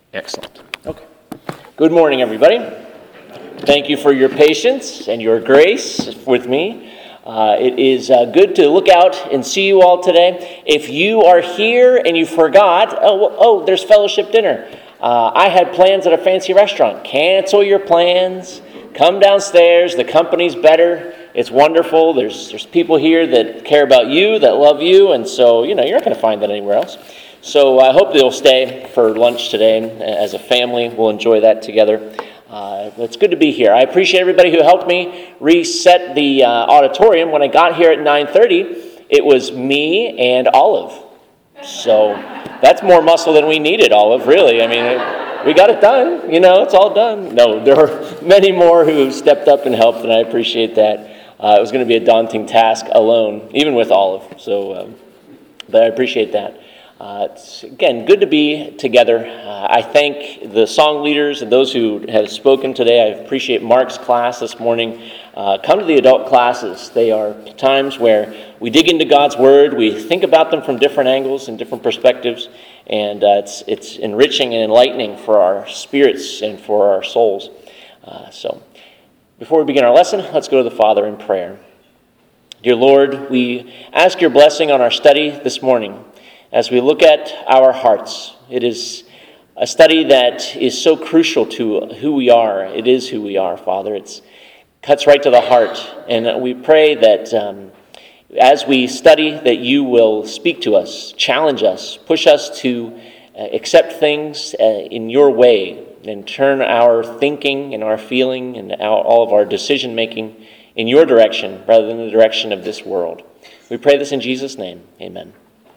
Excellent. Okay. Good morning, everybody. Thank you for your patience and your grace with me. It is good to look out and see you all today. If you are here and you forgot, there's fellowship dinner. I had plans at a fancy restaurant. Cancel your plans. Come downstairs. The company's better. It's wonderful. There's people here that care about you, that love you, and so, you're not going to find that anywhere else. So I hope you'll stay for lunch today. As a family, we'll enjoy that together. It's good to be here. I appreciate everybody who helped me reset the auditorium. When I got here at 9:30, it was me and Olive. So that's more muscle than we needed, Olive, really. I mean, we got it done. It's all done. No, there are many more who stepped up and helped, and I appreciate that. It was going to be a daunting task alone, even with Olive. So, but I appreciate that. It's, again, good to be together. I thank the song leaders and those who have spoken today. I appreciate Mark's class this morning. Come to the adult classes. They are times where we dig into God's Word. We think about them from different angles and different perspectives. And it's enriching and enlightening for our spirits and for our souls. So before we begin our lesson, let's go to the Father in prayer. Dear Lord, we ask your blessing on our study this morning. As we look at our hearts, it is a study that is so crucial to who we are. It is who we are, Father. It cuts right to the heart. And we pray that as we study, that you will speak to us, challenge us, push us to accept things in your way and turn our thinking and our feeling and all of our decision-making in your direction rather than the direction of this world. We pray this in Jesus' name. Amen.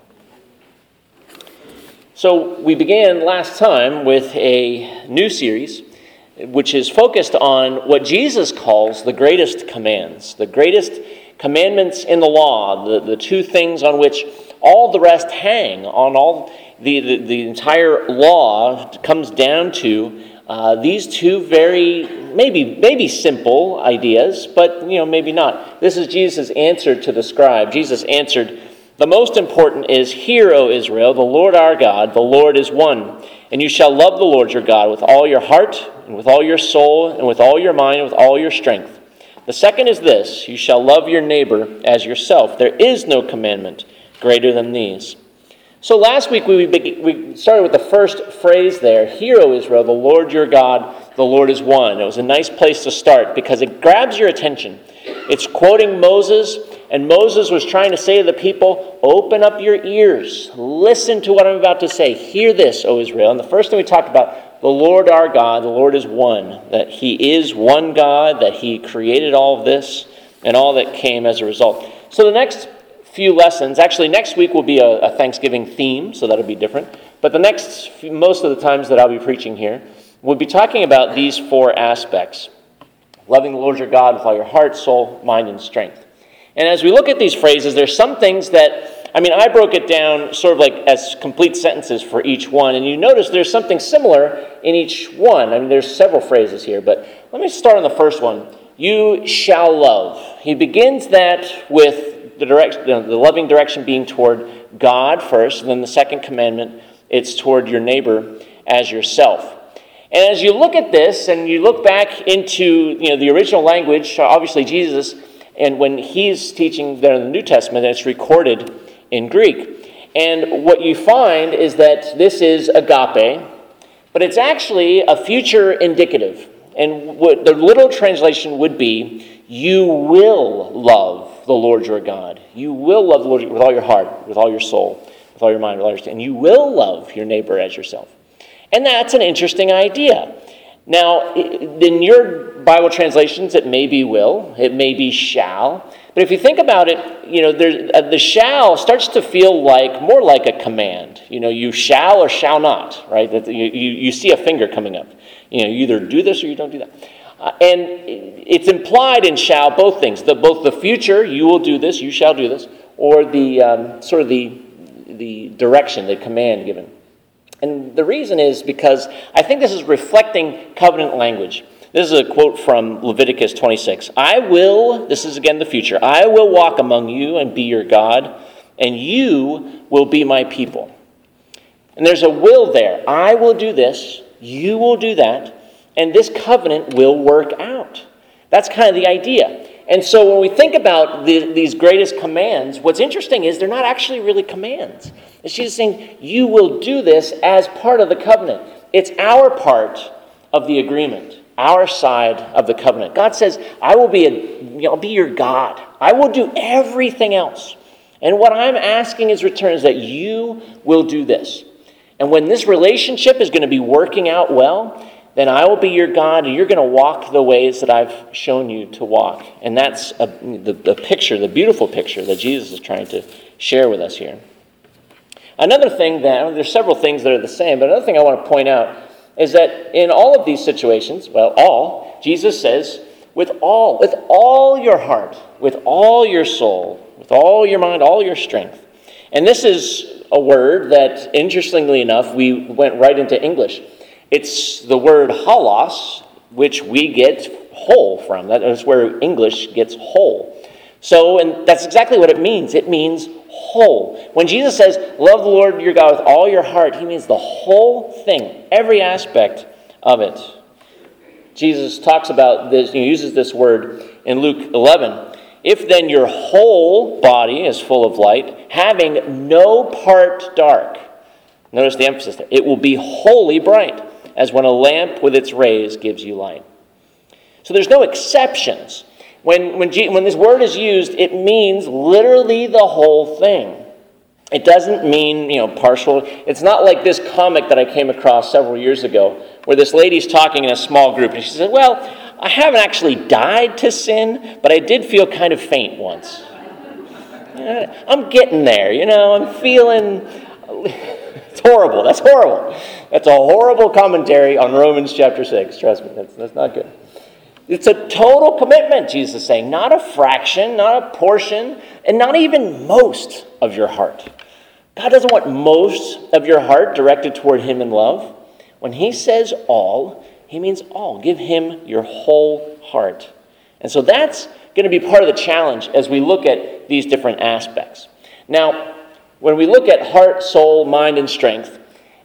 So we began last time with a new series, which is focused on what Jesus calls the greatest commands, the greatest commandments in the law, the two things on which all the rest hang, on all the entire law comes down to these two very, maybe simple ideas, but maybe not. This is Jesus' answer to the scribe. Jesus answered, "The most important is, Hear, O Israel, the Lord our God, the Lord is one. And you shall love the Lord your God with all your heart, and with all your soul, and with all your mind, and with all your strength. The second is this, you shall love your neighbor as yourself. There is no commandment greater than these." So last week we started with the first phrase there, "Hear, O Israel, the Lord your God, the Lord is one." It was a nice place to start because it grabs your attention. It's quoting Moses, and Moses was trying to say to the people, open up your ears. Listen to what I'm about to say. Hear this, O Israel. And the first thing we talked about, the Lord our God, the Lord is one. That he is one God, that he created all of this, and all that came as a result. So the next few lessons, actually next week will be a Thanksgiving theme, so that'll be different. But most of the times that I'll be preaching here, we'll be talking about these four aspects. Loving the Lord your God with all your heart, soul, mind, and strength. And as we look at these phrases, there's some things that, I broke it down sort of like as complete sentences for each one. And you notice there's something similar in each one. There's several phrases here, but let me start on the first one. You shall love. He begins that with the loving direction being toward God first, and then the second commandment, it's toward your neighbor as yourself. And as you look at this and you look back into the original language, obviously Jesus, and when he's teaching there in the New Testament, it's recorded in Greek. And what you find is that this is agape, but it's actually a future indicative. And what the literal translation would be, you will love the Lord your God. You will love the Lord with all your heart, with all your soul, with all your mind, with all your strength. And you will love your neighbor as yourself. And that's an interesting idea. Now, in your Bible translations, it may be will, it may be shall. But if you think about it, the shall starts to feel more like a command. You shall or shall not, right? That you see a finger coming up. You either do this or you don't do that. And it's implied in shall both things. Both the future, you will do this, you shall do this, or the sort of the direction, the command given. And the reason is because I think this is reflecting covenant language. This is a quote from Leviticus 26. This is again the future, I will walk among you and be your God, and you will be my people. And there's a will there. I will do this, you will do that, and this covenant will work out. That's kind of the idea. And so when we think about these greatest commands, what's interesting is they're not actually really commands. It's Jesus saying, you will do this as part of the covenant. It's our part of the agreement, our side of the covenant. God says, I'll be your God. I will do everything else. And what I'm asking in return is that you will do this. And when this relationship is going to be working out well, then I will be your God, and you're going to walk the ways that I've shown you to walk. And that's the picture, the beautiful picture that Jesus is trying to share with us here. Another thing there's several things that are the same, but another thing I want to point out is that in all of these situations, Jesus says, with all your heart, with all your soul, with all your mind, all your strength. And this is a word that, interestingly enough, we went right into English. It's the word holos, which we get whole from. That is where English gets whole. So, and that's exactly what it means. It means whole. When Jesus says, love the Lord your God with all your heart, he means the whole thing, every aspect of it. Jesus talks about this, he uses this word in Luke 11. If then your whole body is full of light, having no part dark, notice the emphasis there, it will be wholly bright, as when a lamp with its rays gives you light. So there's no exceptions. When this word is used, it means literally the whole thing. It doesn't mean, partial. It's not like this comic that I came across several years ago, where this lady's talking in a small group, and she said, well, I haven't actually died to sin, but I did feel kind of faint once. I'm getting there, I'm feeling... It's horrible. That's horrible. That's a horrible commentary on Romans chapter 6. Trust me, that's not good. It's a total commitment, Jesus is saying. Not a fraction, not a portion, and not even most of your heart. God doesn't want most of your heart directed toward him in love. When he says all, he means all. Give him your whole heart. And so that's going to be part of the challenge as we look at these different aspects. Now, when we look at heart, soul, mind, and strength,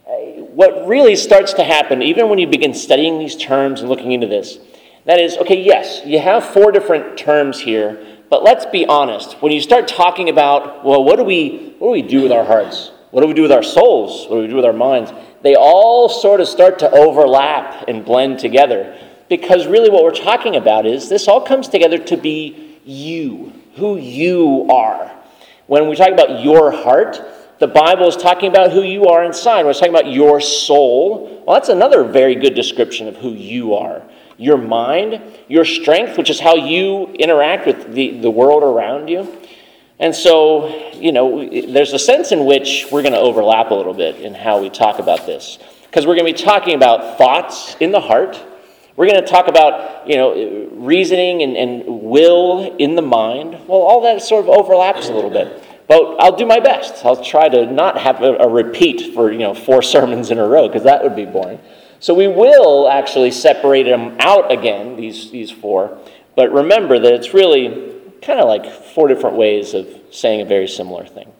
what really starts to happen, even when you begin studying these terms and looking into this, that is, okay, yes, you have 4 different terms here, but let's be honest. When you start talking about, well, what do we do with our hearts? What do we do with our souls? What do we do with our minds? They all sort of start to overlap and blend together, because really what we're talking about is this all comes together to be you, who you are. When we talk about your heart, the Bible is talking about who you are inside. When it's talking about your soul, well, that's another very good description of who you are. Your mind, your strength, which is how you interact with the world around you. And so, there's a sense in which we're going to overlap a little bit in how we talk about this. Because we're going to be talking about thoughts in the heart. We're going to talk about, reasoning and will in the mind. Well, all that sort of overlaps a little bit. But I'll do my best. I'll try to not have a repeat for, 4 sermons in a row, because that would be boring. So we will actually separate them out again, these 4. But remember that it's really kind of like 4 different ways of saying a very similar thing.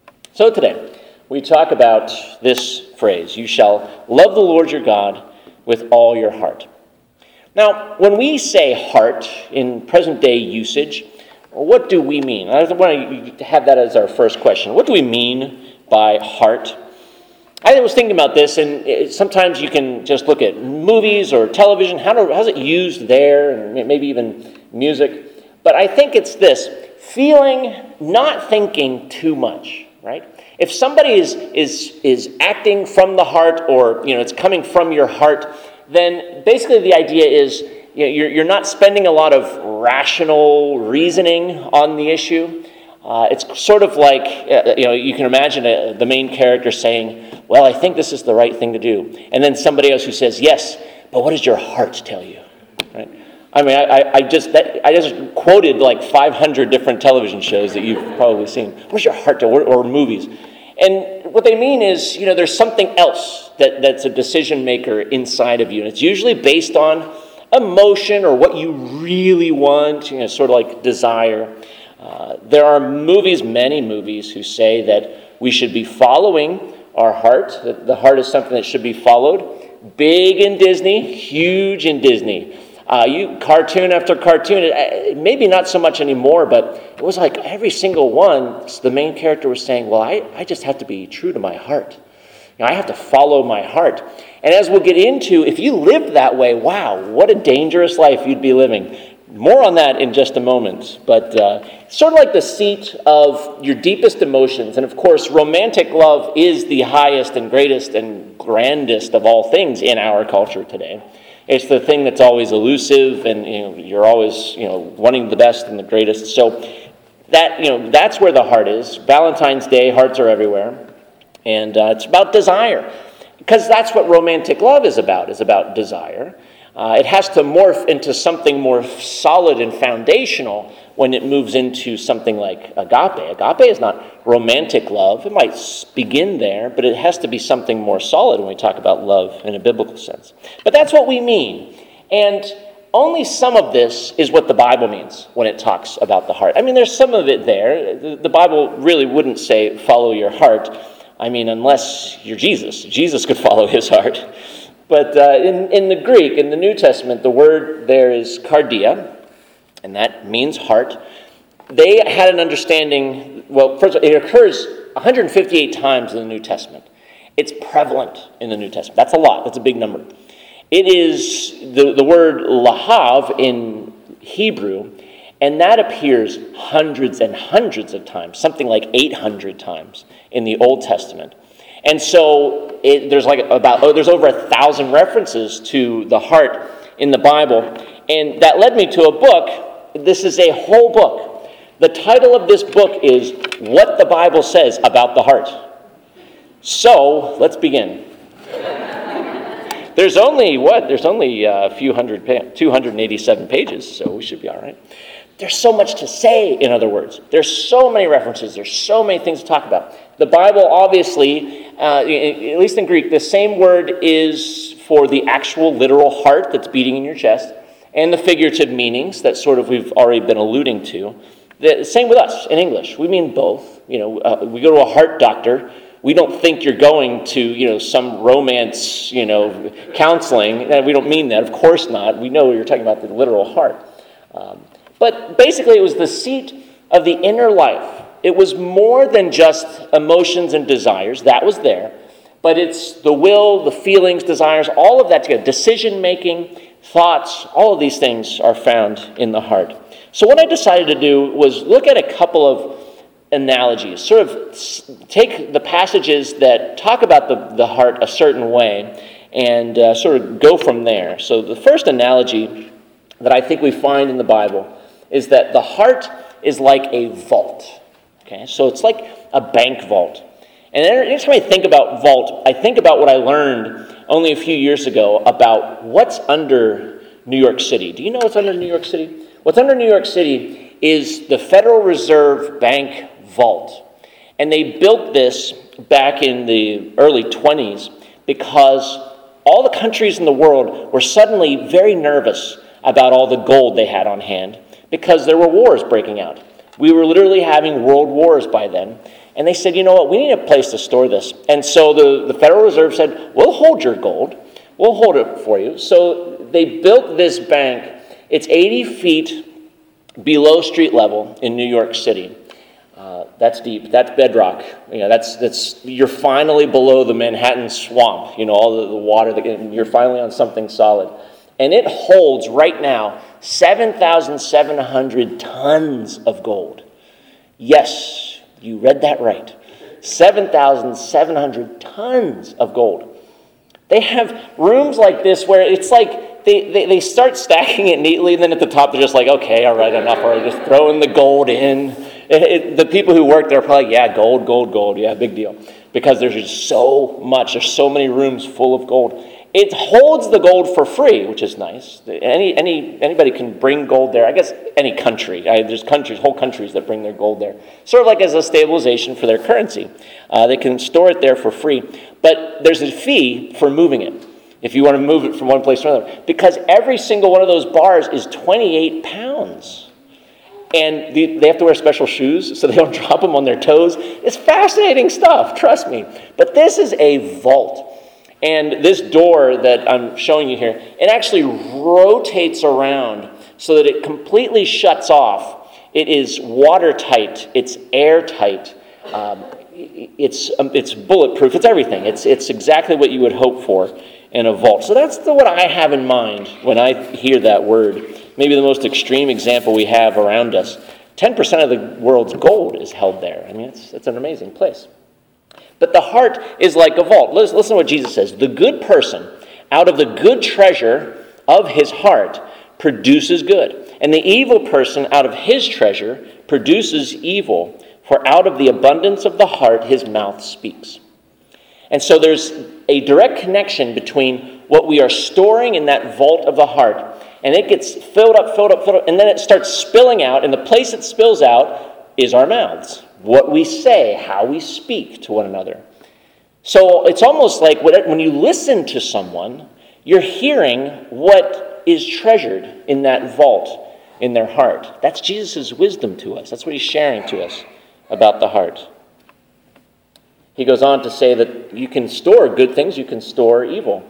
So today, we talk about this phrase, you shall love the Lord your God with all your heart. Now, when we say heart in present-day usage, what do we mean? I want to have that as our first question. What do we mean by heart? I was thinking about this, and sometimes you can just look at movies or television. How's it used there, and maybe even music? But I think it's this, feeling, not thinking too much, right? If somebody is acting from the heart, or it's coming from your heart, then basically the idea is you're not spending a lot of rational reasoning on the issue. It's sort of like, you can imagine the main character saying, well, I think this is the right thing to do. And then somebody else who says, yes, but what does your heart tell you? Right? I mean, I just quoted like 500 different television shows that you've probably seen. What does your heart tell you? Or movies. And what they mean is, there's something else that's a decision maker inside of you. And it's usually based on emotion or what you really want, sort of like desire. There are many movies who say that we should be following our heart. The heart is something that should be followed. Big in Disney, huge in Disney. Cartoon after cartoon, maybe not so much anymore, but it was like every single one, the main character was saying, well, I just have to be true to my heart. I have to follow my heart. And as we'll get into, if you lived that way, wow, what a dangerous life you'd be living. More on that in just a moment. But sort of like the seat of your deepest emotions. And of course, romantic love is the highest and greatest and grandest of all things in our culture today. It's the thing that's always elusive, and you're always wanting the best and the greatest. So that's where the heart is. Valentine's Day, hearts are everywhere. And it's about desire, because that's what romantic love is about desire. It has to morph into something more solid and foundational when it moves into something like agape. Agape is not romantic love. It might begin there, but it has to be something more solid when we talk about love in a biblical sense. But that's what we mean. And only some of this is what the Bible means when it talks about the heart. I mean, there's some of it there. The Bible really wouldn't say follow your heart. I mean, unless you're Jesus. Jesus could follow his heart. But in the Greek, in the New Testament, the word there is cardia, and that means heart. They had an understanding, well, first of all, it occurs 158 times in the New Testament. It's prevalent in the New Testament. That's a lot. That's a big number. It is the word lahav in Hebrew, and that appears hundreds and hundreds of times, something like 800 times in the Old Testament. And so there's over 1,000 references to the heart in the Bible. And that led me to a book. This is a whole book. The title of this book is What the Bible Says About the Heart. So let's begin. There's only a few hundred, 287 pages, so we should be all right. There's so much to say, in other words. There's so many references. There's so many things to talk about. The Bible, obviously, at least in Greek, the same word is for the actual literal heart that's beating in your chest, and the figurative meanings that sort of we've already been alluding to. The same with us in English. We mean both. We go to a heart doctor. We don't think you're going to, some romance, counseling. We don't mean that. Of course not. We know you're talking about the literal heart. But basically, it was the seat of the inner life. It was more than just emotions and desires. That was there. But it's the will, the feelings, desires, all of that together. Decision-making, thoughts, all of these things are found in the heart. So what I decided to do was look at a couple of analogies. Sort of take the passages that talk about the heart a certain way and sort of go from there. So the first analogy that I think we find in the Bible is that the heart is like a vault. Okay, so it's like a bank vault. And anytime I think about vault, I think about what I learned only a few years ago about what's under New York City. Do you know what's under New York City? What's under New York City is the Federal Reserve Bank vault. And they built this back in the early 20s because all the countries in the world were suddenly very nervous about all the gold they had on hand because there were wars breaking out. We were literally having world wars by then. And they said, you know what, we need a place to store this. And so the Federal Reserve said, we'll hold your gold. We'll hold it for you. So they built this bank. It's 80 feet below street level in New York City. That's deep. That's bedrock. That's you're finally below the Manhattan swamp. All the water. You're finally on something solid. And it holds right now 7,700 tons of gold. Yes, you read that right. 7,700 tons of gold. They have rooms like this where it's like they start stacking it neatly, and then at the top they're just like, okay, all right, enough. Or just throwing the gold in. The people who work there are probably like, yeah, gold, yeah, big deal. Because there's just so much. There's so many rooms full of gold. It holds the gold for free, which is nice. Anybody can bring gold there. I guess any country. There's whole countries that bring their gold there. Sort of like as a stabilization for their currency. They can store it there for free. But there's a fee for moving it, if you want to move it from one place to another. Because every single one of those bars is 28 pounds. And they have to wear special shoes so they don't drop them on their toes. It's fascinating stuff, trust me. But this is a vault. And this door that I'm showing you here, it actually rotates around so that it completely shuts off. It is watertight. It's airtight. It's bulletproof. It's everything. It's exactly what you would hope for in a vault. So that's what I have in mind when I hear that word. Maybe the most extreme example we have around us. 10% of the world's gold is held there. I mean, it's an amazing place. But the heart is like a vault. Listen to what Jesus says. The good person, out of the good treasure of his heart, produces good. And the evil person, out of his treasure, produces evil. For out of the abundance of the heart, his mouth speaks. And so there's a direct connection between what we are storing in that vault of the heart, and it gets filled up, and then it starts spilling out, and the place it spills out is our mouths. What we say, how we speak to one another. So it's almost like when you listen to someone, you're hearing what is treasured in that vault in their heart. That's Jesus' wisdom to us. That's what he's sharing to us about the heart. He goes on to say that you can store good things, you can store evil.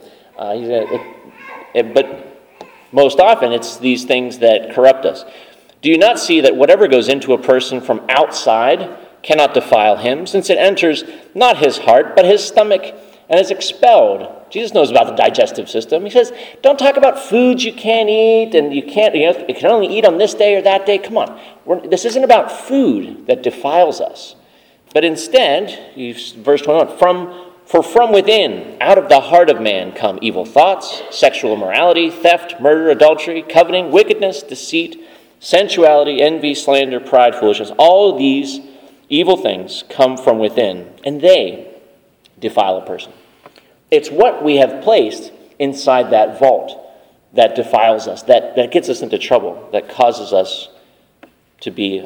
But most often it's these things that corrupt us. Do you not see that whatever goes into a person from outside cannot defile him, since it enters not his heart, but his stomach, and is expelled? Jesus knows about the digestive system. He says, don't talk about foods you can't eat, and you can only eat on this day or that day. Come on. This isn't about food that defiles us. But instead, verse 21, For from within, out of the heart of man, come evil thoughts, sexual immorality, theft, murder, adultery, coveting, wickedness, deceit, sensuality, envy, slander, pride, foolishness. All of these evil things come from within, and they defile a person. It's what we have placed inside that vault that defiles us, that gets us into trouble, that causes us to be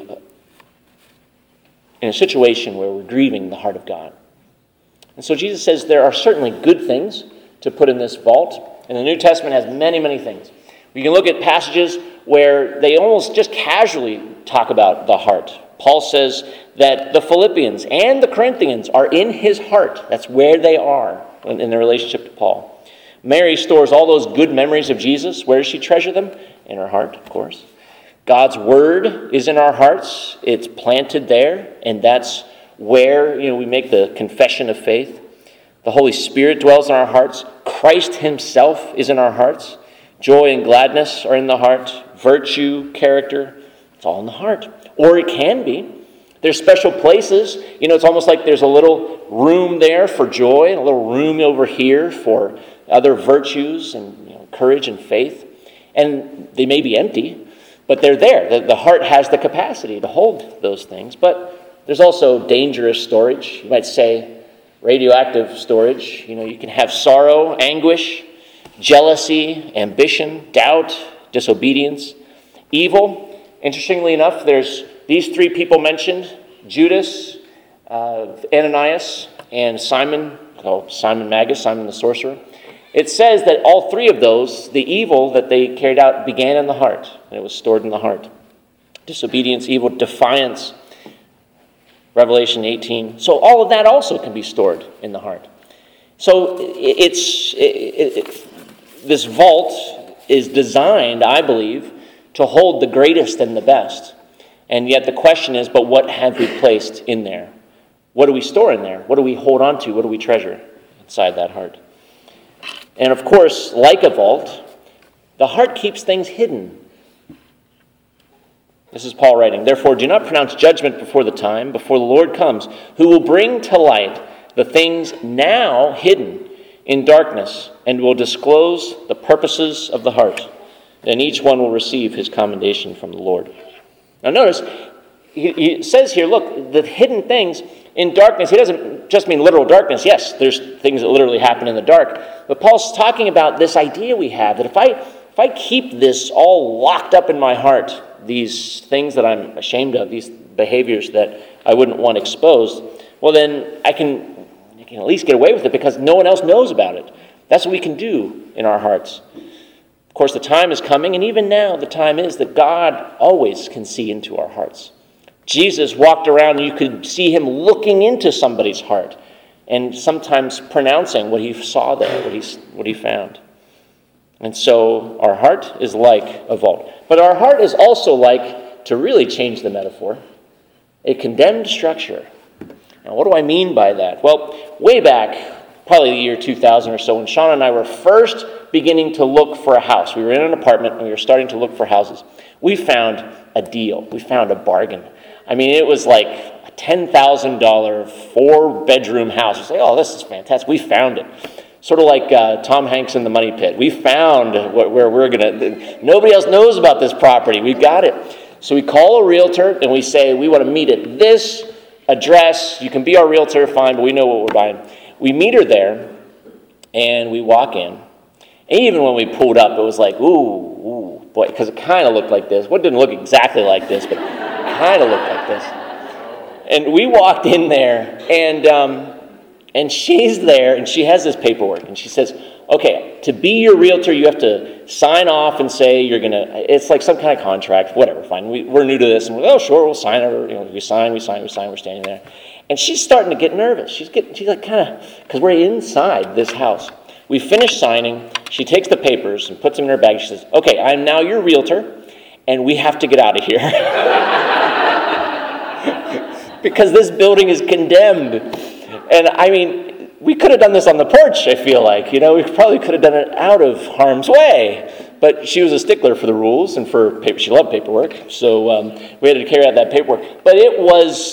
in a situation where we're grieving the heart of God. And so Jesus says there are certainly good things to put in this vault, and the New Testament has many, many things. We can look at passages where they almost just casually talk about the heart. Paul says that the Philippians and the Corinthians are in his heart. That's where they are in their relationship to Paul. Mary stores all those good memories of Jesus. Where does she treasure them? In her heart, of course. God's word is in our hearts. It's planted there, and that's where we make the confession of faith. The Holy Spirit dwells in our hearts. Christ himself is in our hearts. Joy and gladness are in the heart. Virtue, character, it's all in the heart. Or it can be. There's special places. It's almost like there's a little room there for joy and a little room over here for other virtues and courage and faith. And they may be empty, but they're there. The heart has the capacity to hold those things. But there's also dangerous storage. You might say radioactive storage. You can have sorrow, anguish, jealousy, ambition, doubt, disobedience, evil. Interestingly enough, there's these three people mentioned: Judas, Ananias, and Simon Magus, Simon the sorcerer. It says that all three of those, the evil that they carried out, began in the heart, and it was stored in the heart. Disobedience, evil, defiance, Revelation 18. So all of that also can be stored in the heart. So this vault is designed, I believe, to hold the greatest and the best. And yet the question is, but what have we placed in there? What do we store in there? What do we hold on to? What do we treasure inside that heart? And of course, like a vault, the heart keeps things hidden. This is Paul writing, "Therefore do not pronounce judgment before the time, before the Lord comes, who will bring to light the things now hidden in darkness, and will disclose the purposes of the heart. Then each one will receive his commendation from the Lord." Now notice, he says here, look, the hidden things in darkness, he doesn't just mean literal darkness. Yes, there's things that literally happen in the dark. But Paul's talking about this idea we have, that if I keep this all locked up in my heart, these things that I'm ashamed of, these behaviors that I wouldn't want exposed, well then I can at least get away with it because no one else knows about it. That's what we can do in our hearts. Of course, the time is coming, and even now the time is that God always can see into our hearts. Jesus walked around and you could see him looking into somebody's heart and sometimes pronouncing what he saw there, what he found. And so our heart is like a vault. But our heart is also like, to really change the metaphor, a condemned structure. Now, what do I mean by that? Well, way back, probably the year 2000 or so, when Sean and I were first beginning to look for a house. We were in an apartment and we were starting to look for houses. We found a deal. We found a bargain. I mean, it was like a $10,000 4-bedroom house. We say, oh, this is fantastic. We found it. Sort of like Tom Hanks in The Money Pit. We found where we're going to... Nobody else knows about this property. We've got it. So we call a realtor and we say, we want to meet at this address. You can be our realtor, fine, but we know what we're buying. We meet her there, and we walk in. And even when we pulled up, it was like, ooh, boy, because it kind of looked like this. Well, it didn't look exactly like this, but it kind of looked like this. And we walked in there, and she's there, and she has this paperwork, and she says, okay, to be your realtor, you have to sign off and say you're going to, it's like some kind of contract, whatever, fine. We're new to this, and we're like, oh, sure, we'll sign it. We sign, we're standing there. And she's starting to get nervous. She's like kind of, because we're inside this house. We finish signing. She takes the papers and puts them in her bag. She says, okay, I'm now your realtor, and we have to get out of here. Because this building is condemned. And I mean, we could have done this on the porch, I feel like. We probably could have done it out of harm's way. But she was a stickler for the rules and for paper. She loved paperwork, so we had to carry out that paperwork. But it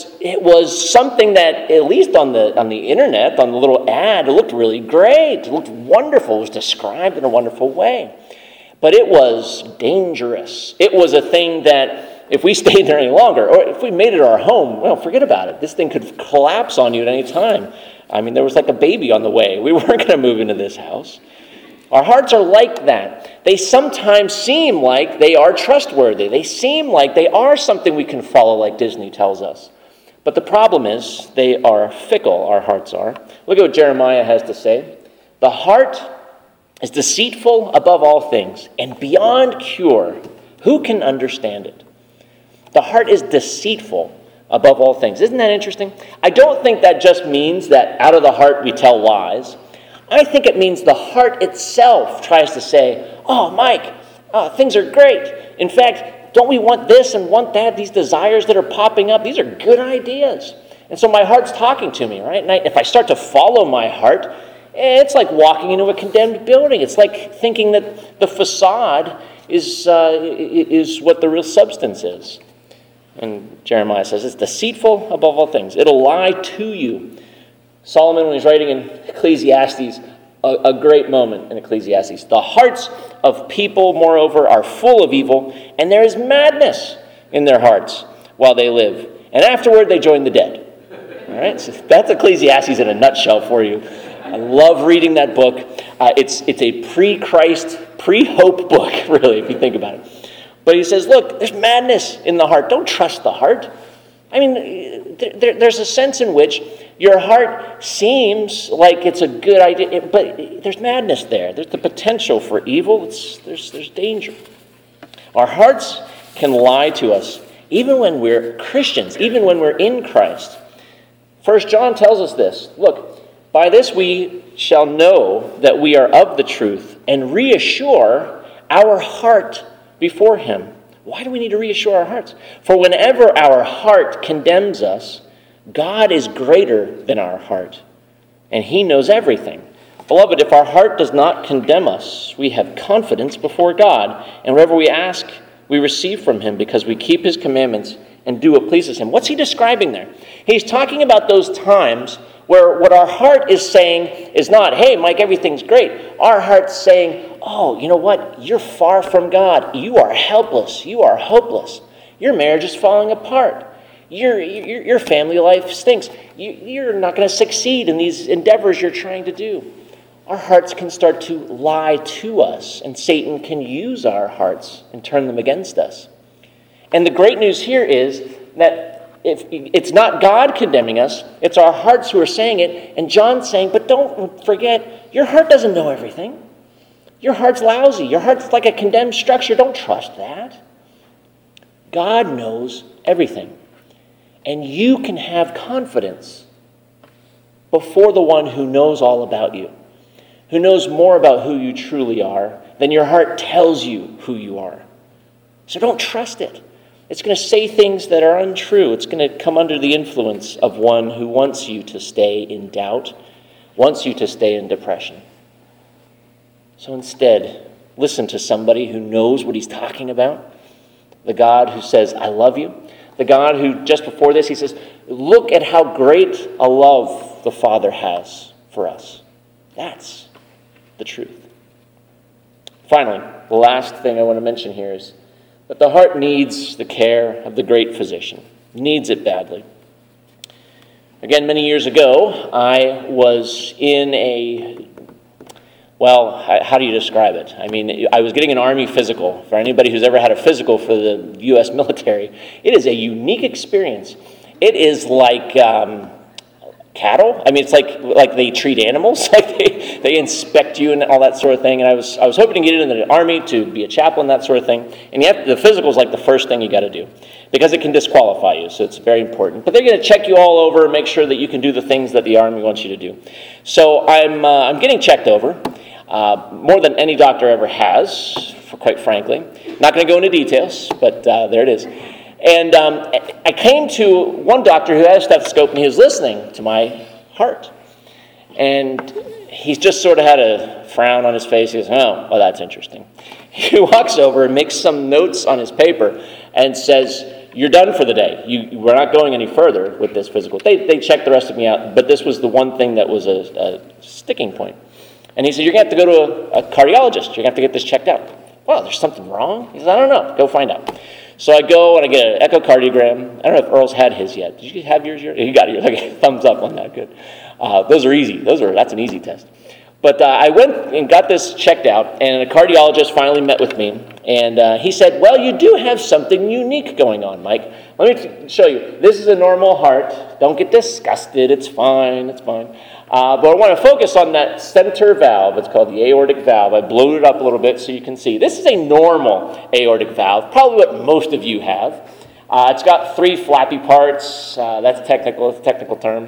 was something that, at least on the internet, on the little ad, it looked really great. It looked wonderful. It was described in a wonderful way. But it was dangerous. It was a thing that if we stayed there any longer, or if we made it our home, well, forget about it. This thing could collapse on you at any time. I mean, there was like a baby on the way. We weren't going to move into this house. Our hearts are like that. They sometimes seem like they are trustworthy. They seem like they are something we can follow, like Disney tells us. But the problem is they are fickle, our hearts are. Look at what Jeremiah has to say. The heart is deceitful above all things and beyond cure. Who can understand it? The heart is deceitful above all things. Isn't that interesting? I don't think that just means that out of the heart we tell lies. I think it means the heart itself tries to say, oh, Mike, things are great. In fact, don't we want this and want that? These desires that are popping up, these are good ideas. And so my heart's talking to me, right? And if I start to follow my heart, it's like walking into a condemned building. It's like thinking that the facade is what the real substance is. And Jeremiah says it's deceitful above all things. It'll lie to you. Solomon, when he's writing in Ecclesiastes, a great moment in Ecclesiastes. The hearts of people, moreover, are full of evil, and there is madness in their hearts while they live. And afterward, they join the dead. All right, so that's Ecclesiastes in a nutshell for you. I love reading that book. It's a pre-Christ, pre-hope book, really, if you think about it. But he says, look, there's madness in the heart. Don't trust the heart. I mean, there's a sense in which your heart seems like it's a good idea, but there's madness there. There's the potential for evil. There's danger. Our hearts can lie to us, even when we're Christians, even when we're in Christ. 1 John tells us this. Look, by this we shall know that we are of the truth and reassure our heart before him. Why do we need to reassure our hearts? For whenever our heart condemns us, God is greater than our heart, and he knows everything. Beloved, if our heart does not condemn us, we have confidence before God, and whatever we ask, we receive from him because we keep his commandments and do what pleases him. What's he describing there? He's talking about those times where what our heart is saying is not, hey, Mike, everything's great. Our heart's saying, oh, you know what? You're far from God. You are helpless. You are hopeless. Your marriage is falling apart. Your family life stinks. You're not going to succeed in these endeavors you're trying to do. Our hearts can start to lie to us, and Satan can use our hearts and turn them against us. And the great news here is that if it's not God condemning us, it's our hearts who are saying it. And John's saying, but don't forget, your heart doesn't know everything. Your heart's lousy. Your heart's like a condemned structure. Don't trust that. God knows everything. And you can have confidence before the one who knows all about you, who knows more about who you truly are than your heart tells you who you are. So don't trust it. It's going to say things that are untrue. It's going to come under the influence of one who wants you to stay in doubt, wants you to stay in depression. So instead, listen to somebody who knows what he's talking about, the God who says, I love you, the God who, just before this, he says, look at how great a love the Father has for us. That's the truth. Finally, the last thing I want to mention here is that the heart needs the care of the great physician, needs it badly. Again, many years ago, I was in how do you describe it? I mean, I was getting an Army physical. For anybody who's ever had a physical for the U.S. military, it is a unique experience. It is like cattle. I mean, it's like they treat animals, like they inspect you and all that sort of thing. And I was hoping to get into the Army to be a chaplain, that sort of thing. And the physical is like the first thing you got to do because it can disqualify you. So it's very important. But they're going to check you all over and make sure that you can do the things that the Army wants you to do. So I'm getting checked over. More than any doctor ever has, quite frankly. Not going to go into details, but there it is. And I came to one doctor who had a stethoscope, and he was listening to my heart. And he just sort of had a frown on his face. He goes, oh, well, that's interesting. He walks over and makes some notes on his paper and says, you're done for the day. We're not going any further with this physical. They checked the rest of me out, but this was the one thing that was a sticking point. And he said, you're going to have to go to a cardiologist. You're going to have to get this checked out. Well, there's something wrong? He says, I don't know. Go find out. So I go and I get an echocardiogram. I don't know if Earl's had his yet. Did you have yours? You got yours. Okay, thumbs up on that. Good. Those are easy. That's an easy test. But I went and got this checked out, and a cardiologist finally met with me. And he said, well, you do have something unique going on, Mike. Let me show you. This is a normal heart. Don't get disgusted. It's fine. It's fine. But I want to focus on that center valve. It's called the aortic valve. I blew it up a little bit so you can see. This is a normal aortic valve, probably what most of you have. It's got 3 flappy parts. That's technical. It's a technical term.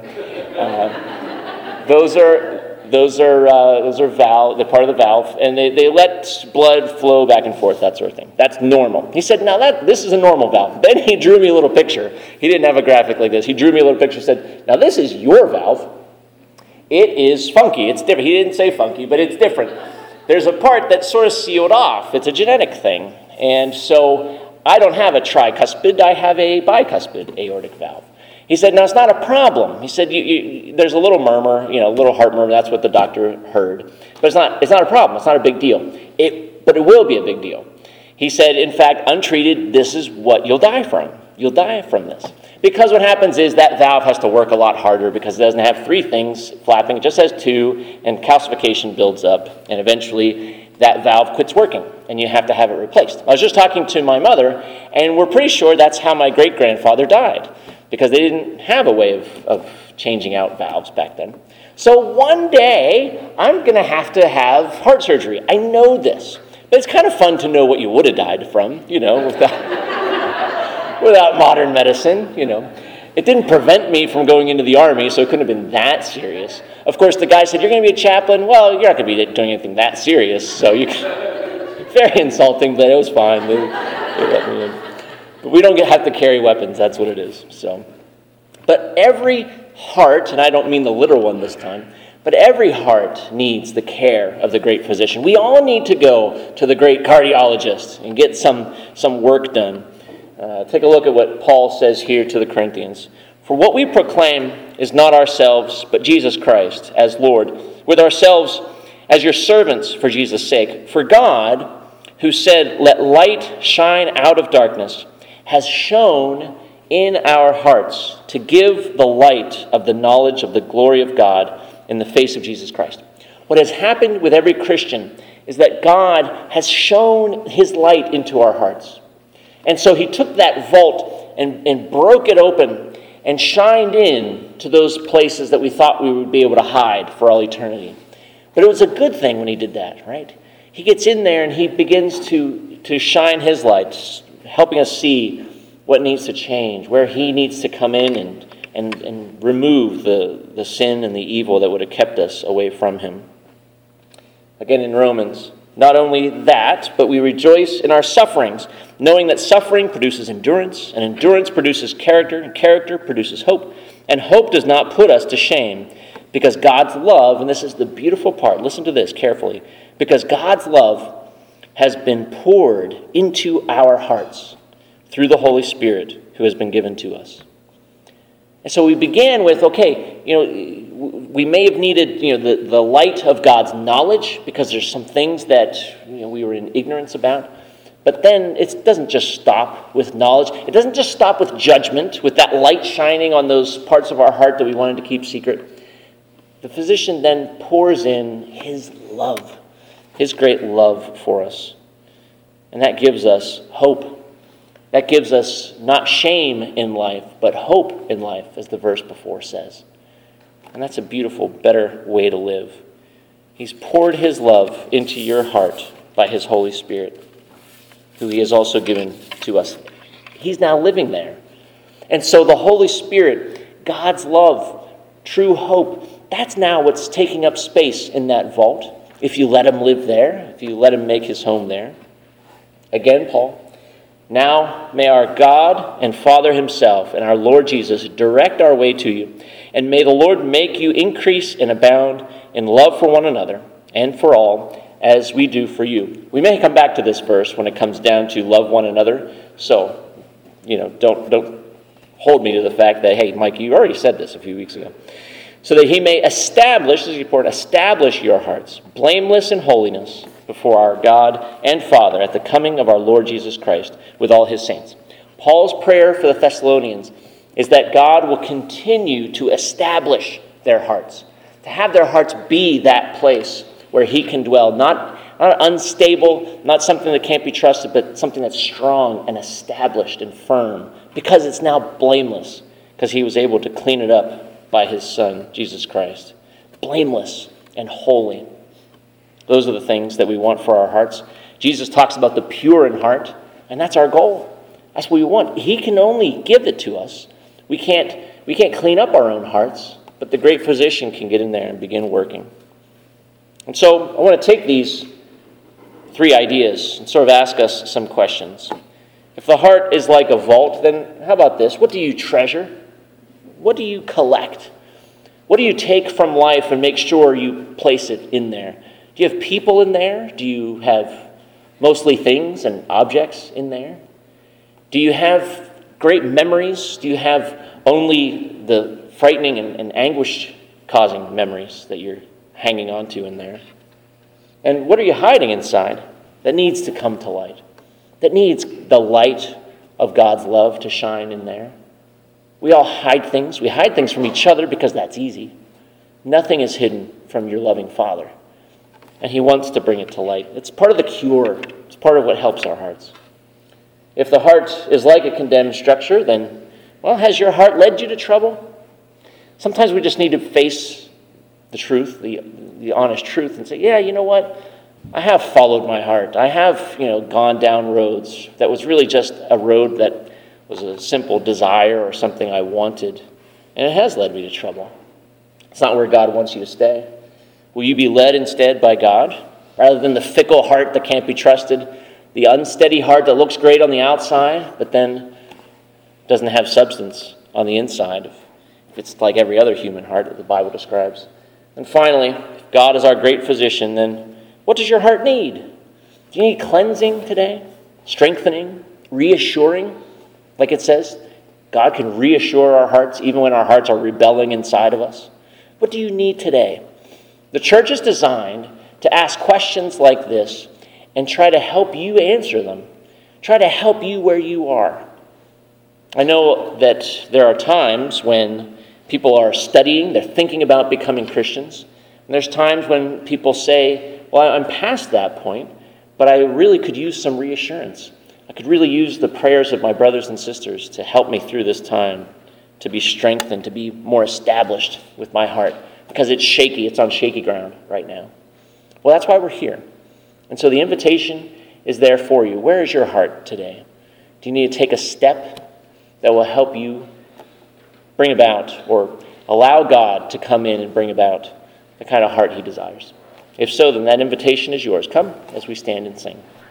Those are valve. They're part of the valve, and they let blood flow back and forth, that sort of thing. That's normal. He said, now this is a normal valve. Then he drew me a little picture. He didn't have a graphic like this. He drew me a little picture and said, now this is your valve. It is funky. It's different. He didn't say funky, but it's different. There's a part that's sort of sealed off. It's a genetic thing. And so I don't have a tricuspid. I have a bicuspid aortic valve. He said, no, it's not a problem. He said, there's a little murmur, a little heart murmur. That's what the doctor heard. But it's not a problem. It's not a big deal. But it will be a big deal. He said, in fact, untreated, this is what you'll die from. You'll die from this. Because what happens is that valve has to work a lot harder because it doesn't have 3 things flapping. It just has 2, and calcification builds up, and eventually that valve quits working, and you have to have it replaced. I was just talking to my mother, and we're pretty sure that's how my great-grandfather died, because they didn't have a way of changing out valves back then. So one day, I'm going to have heart surgery. I know this. But it's kind of fun to know what you would have died from, without modern medicine, It didn't prevent me from going into the Army, so it couldn't have been that serious. Of course, the guy said, you're going to be a chaplain? Well, you're not going to be doing anything that serious, so very insulting, but it was fine. They let me in. But we don't have to carry weapons, that's what it is. So, but every heart, and I don't mean the literal one this time, but every heart needs the care of the great physician. We all need to go to the great cardiologist and get some work done. Take a look at what Paul says here to the Corinthians. For what we proclaim is not ourselves, but Jesus Christ as Lord, with ourselves as your servants for Jesus' sake. For God, who said, let light shine out of darkness, has shone in our hearts to give the light of the knowledge of the glory of God in the face of Jesus Christ. What has happened with every Christian is that God has shone his light into our hearts. And so he took that vault and broke it open and shined in to those places that we thought we would be able to hide for all eternity. But it was a good thing when he did that, right? he gets in there and he begins to shine his light, helping us see what needs to change, where he needs to come in and remove the sin and the evil that would have kept us away from him. Again in Romans, not only that, but we rejoice in our sufferings, knowing that suffering produces endurance, and endurance produces character, and character produces hope. And hope does not put us to shame, because God's love, and this is the beautiful part, listen to this carefully, because God's love has been poured into our hearts through the Holy Spirit who has been given to us. And so we began with, okay, we may have needed, the light of God's knowledge, because there's some things that, we were in ignorance about. But then it doesn't just stop with knowledge. It doesn't just stop with judgment, with that light shining on those parts of our heart that we wanted to keep secret. The physician then pours in his love, his great love for us. And that gives us hope. That gives us not shame in life, but hope in life, as the verse before says. And that's a beautiful, better way to live. He's poured his love into your heart by his Holy Spirit, who he has also given to us. He's now living there. And so the Holy Spirit, God's love, true hope, that's now what's taking up space in that vault, if you let him live there, if you let him make his home there. Again, Paul, now may our God and Father himself and our Lord Jesus direct our way to you, and may the Lord make you increase and abound in love for one another and for all, as we do for you. We may come back to this verse when it comes down to love one another, so, don't hold me to the fact that, hey, Mike, you already said this a few weeks ago. So that he may establish, this is important, establish your hearts, blameless in holiness, before our God and Father at the coming of our Lord Jesus Christ with all his saints. Paul's prayer for the Thessalonians is that God will continue to establish their hearts, to have their hearts be that place where he can dwell, not unstable, not something that can't be trusted, but something that's strong and established and firm, because it's now blameless, because he was able to clean it up by his Son, Jesus Christ. Blameless and holy. Those are the things that we want for our hearts. Jesus talks about the pure in heart, and that's our goal. That's what we want. He can only give it to us. We can't clean up our own hearts, but the great physician can get in there and begin working. And so I want to take these three ideas and sort of ask us some questions. If the heart is like a vault, then how about this? What do you treasure? What do you collect? What do you take from life and make sure you place it in there? Do you have people in there? Do you have mostly things and objects in there? Do you have great memories? Do you have only the frightening and anguish-causing memories that you're hanging on to in there? And what are you hiding inside that needs to come to light? That needs the light of God's love to shine in there? We all hide things. We hide things from each other because that's easy. Nothing is hidden from your loving Father. And he wants to bring it to light. It's part of the cure. It's part of what helps our hearts. If the heart is like a condemned structure, then, has your heart led you to trouble? Sometimes we just need to face the truth, the honest truth, and say, yeah, you know what? I have followed my heart. I have, gone down roads that was really just a road that was a simple desire or something I wanted. And it has led me to trouble. It's not where God wants you to stay. Will you be led instead by God, rather than the fickle heart that can't be trusted, the unsteady heart that looks great on the outside, but then doesn't have substance on the inside, if it's like every other human heart that the Bible describes? And finally, if God is our great physician, then what does your heart need? Do you need cleansing today? Strengthening? Reassuring? Like it says, God can reassure our hearts even when our hearts are rebelling inside of us. What do you need today? The church is designed to ask questions like this and try to help you answer them. Try to help you where you are. I know that there are times when people are studying, they're thinking about becoming Christians. And there's times when people say, I'm past that point, but I really could use some reassurance. I could really use the prayers of my brothers and sisters to help me through this time, to be strengthened, to be more established with my heart. Because it's shaky, it's on shaky ground right now. Well, that's why we're here. And so the invitation is there for you. Where is your heart today? Do you need to take a step that will help you bring about or allow God to come in and bring about the kind of heart he desires? If so, then that invitation is yours. Come as we stand and sing.